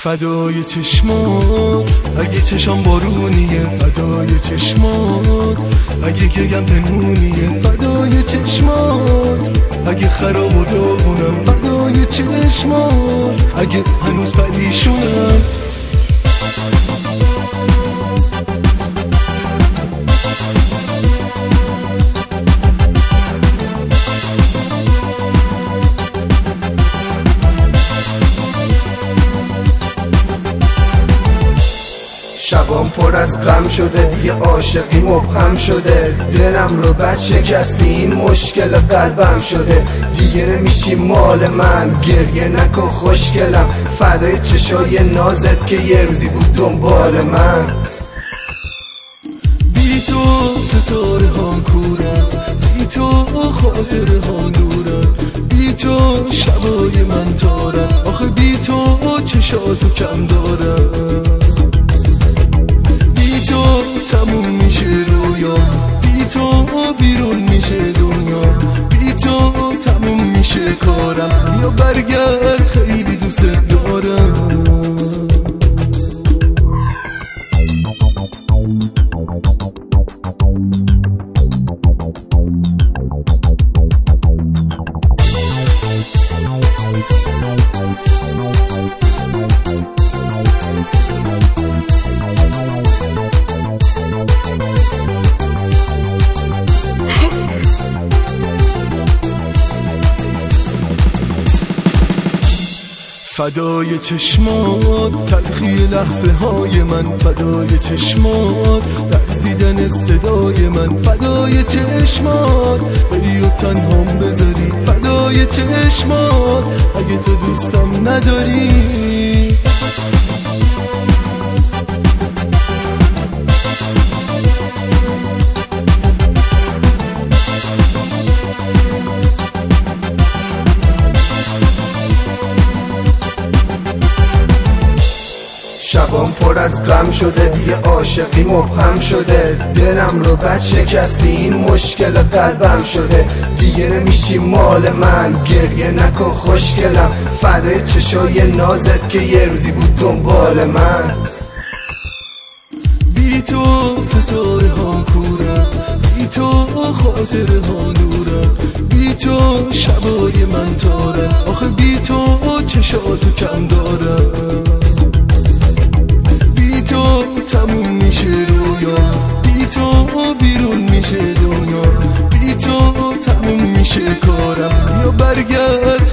فدای چشمات اگه چشام بارونیه، فدای چشمات اگه گرگم پنهونیه، فدای چشمات اگه خراب و داغونم، فدای چشمات اگه هنوز پریشونم. شبام پر از غم شده، دیگه عاشقی مبهم شده، دلم رو بد شکستی، این مشکل قلبم شده، دیگه نمیشی مال من، گریه نکن خوشگلم، فدای چشای نازت که یه روزی بود دنبال من. بی تو ستاره ها کورن، بی تو خاطره ها دورن، بی تو شبای من تارن، آخه بی تو چشاتو کم دارن، تموم میشه رویا، بی تو بیرون میشه دنیا، بی تو تموم میشه کارم، بیا برگرد خیلی دوست دارم. فدای چشمات تلخی لحظه های من، فدای چشمات درزیدن صدای من، فدای چشمات بری و تنهام بذاری، فدای چشمات اگه تو دوستم نداری. شبام پر از غم شده، دیگه عاشقی مبهم شده، دلم رو بد شکستی، این مشکل قلبم شده، دیگه نمیشی مال من، گریه نکن خوشگلم، فدای چشای نازت که یه روزی بود دنبال من. بی تو ستاره ها کورن، بی تو خاطره ها دورن، بی تو شبای من تارن، آخه بی تو چشاتو کم دارن، تموم میشه رویا، بی تو بیرون میشه دنیا، بی تو تموم میشه کارم، بیا برگرد